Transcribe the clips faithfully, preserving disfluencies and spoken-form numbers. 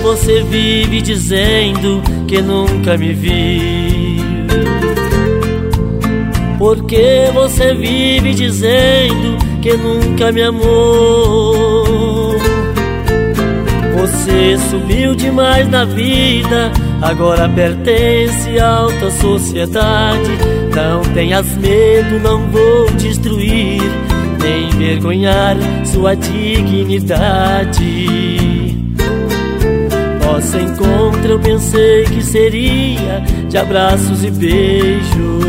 você vive dizendo que nunca me viu? Por que você vive dizendo que nunca me amou? Você subiu demais na vida, agora pertence à alta sociedade. Não tenhas medo, não vou destruir, nem envergonhar sua dignidade. Nosso encontro eu pensei que seria de abraços e beijos,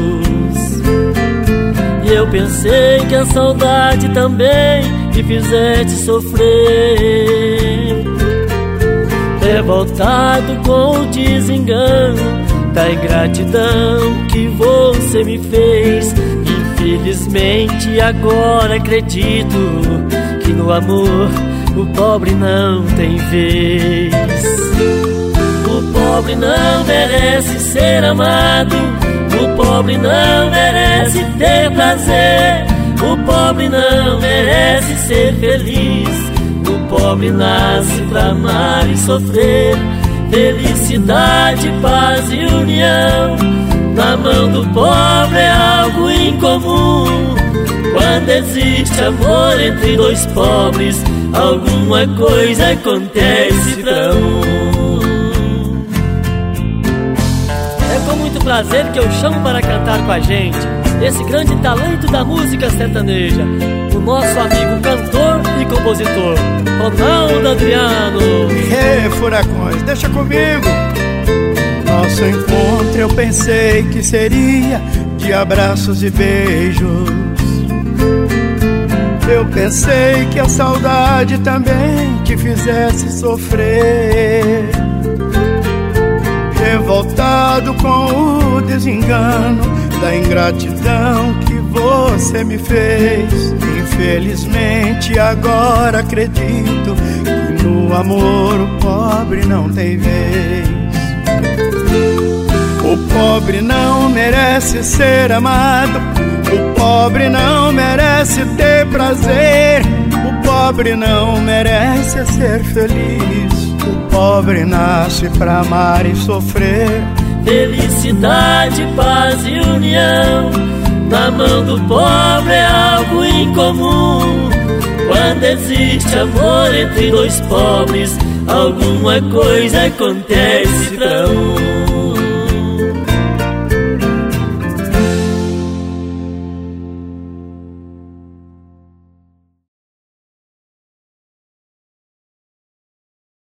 e eu pensei que a saudade também me fizesse sofrer. Revoltado com o desengano da ingratidão que você me fez, infelizmente agora acredito que no amor o pobre não tem vez. O pobre não merece ser amado, o pobre não merece ter prazer, o pobre não merece ser feliz. O pobre nasce pra amar e sofrer. Felicidade, paz e união na mão do pobre é algo incomum. Quando existe amor entre dois pobres, alguma coisa acontece pra um. É com muito prazer que eu chamo para cantar com a gente esse grande talento da música sertaneja, o nosso amigo cantor e compositor, Ronaldo Adriano. Ei, furacões, deixa comigo. Nosso encontro eu pensei que seria de abraços e beijos. Eu pensei que a saudade também te fizesse sofrer. Revoltado com o desengano da ingratidão que você me fez, infelizmente agora acredito que no amor o pobre não tem vez. O pobre não merece ser amado, o pobre não merece ter prazer, o pobre não merece ser feliz. O pobre nasce pra amar e sofrer. Felicidade, paz e união na mão do pobre é algo incomum. Quando existe amor entre dois pobres, alguma coisa acontece pra